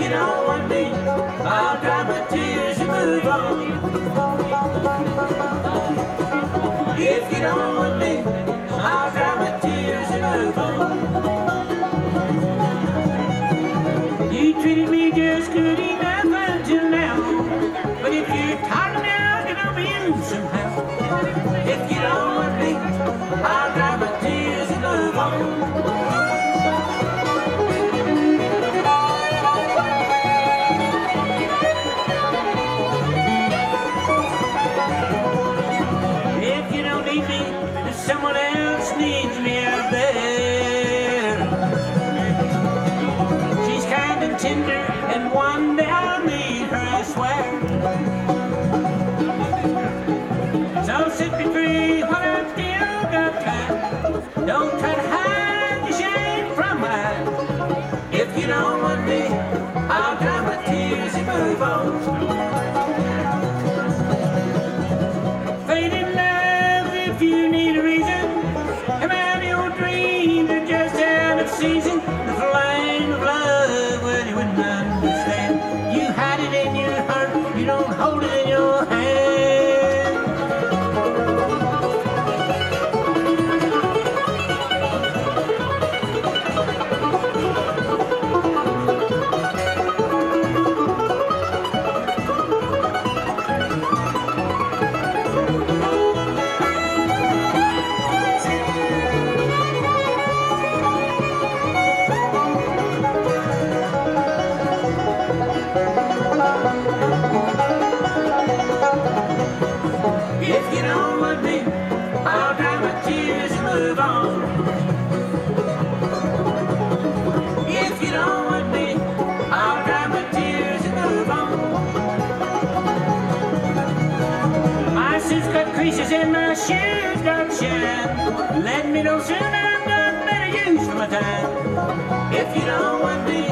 you don't want me, I'll dry my tears and move on. If you don't want me, I'll dry my tears and move on. You treated me just good enough until now, but if you're tired of me, I'll get over you somehow. If you don't want me, I'll dry my tears and move on. Someone else needs me out there. She's kind and tender, and one day I'll need her, I swear. So set me free while I've still got time. Don't try to hide the shame from my eyes. If you don't want me, I'll dry my tears and move on. Fading love, if you need a reason, am I your dreams are just out of season? The flame of love, well, you wouldn't understand. You hide it in your heart, you don't hold it in your hand. If you don't want me, I'll dry my tears and move on. If you don't want me, I'll dry my tears and move on. My suit's got creases and my shoes got shine. Let me know soon, I'm not better use for my time. If you don't want me,